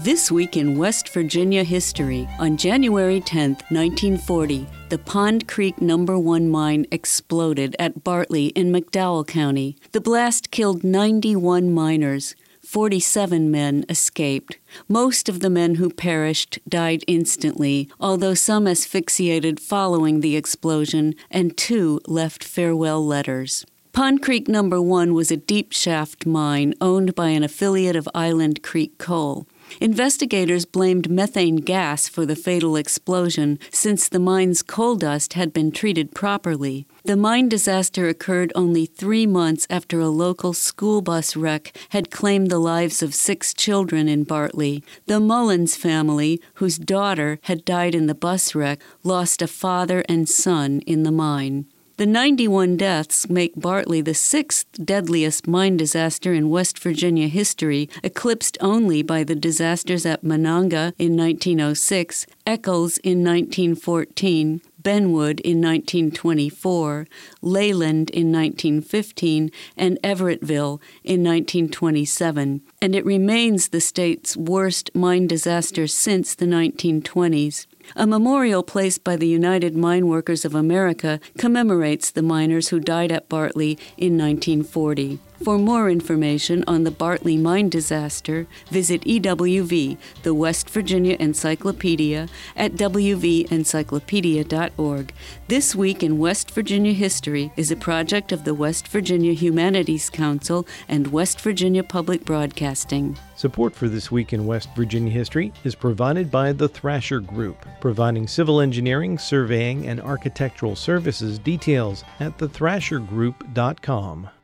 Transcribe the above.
This week in West Virginia history, on January 10, 1940, the Pond Creek No. 1 mine exploded at Bartley in McDowell County. The blast killed 91 miners. 47 men escaped. Most of the men who perished died instantly, although some asphyxiated following the explosion, and 2 left farewell letters. Pond Creek No. 1 was a deep shaft mine owned by an affiliate of Island Creek Coal. Investigators blamed methane gas for the fatal explosion since the mine's coal dust had been treated properly. The mine disaster occurred only 3 months after a local school bus wreck had claimed the lives of 6 children in Bartley. The Mullins family, whose daughter had died in the bus wreck, lost a father and son in the mine. The 91 deaths make Bartley the 6th deadliest mine disaster in West Virginia history, eclipsed only by the disasters at Monongah in 1906, Eccles in 1914, Benwood in 1924, Leyland in 1915, and Everettville in 1927, and it remains the state's worst mine disaster since the 1920s. A memorial placed by the United Mine Workers of America commemorates the miners who died at Bartley in 1940. For more information on the Bartley mine disaster, visit EWV, the West Virginia Encyclopedia, at wvencyclopedia.org. This Week in West Virginia History is a project of the West Virginia Humanities Council and West Virginia Public Broadcasting. Support for This Week in West Virginia History is provided by the Thrasher Group, providing civil engineering, surveying, and architectural services. Details at thethrashergroup.com.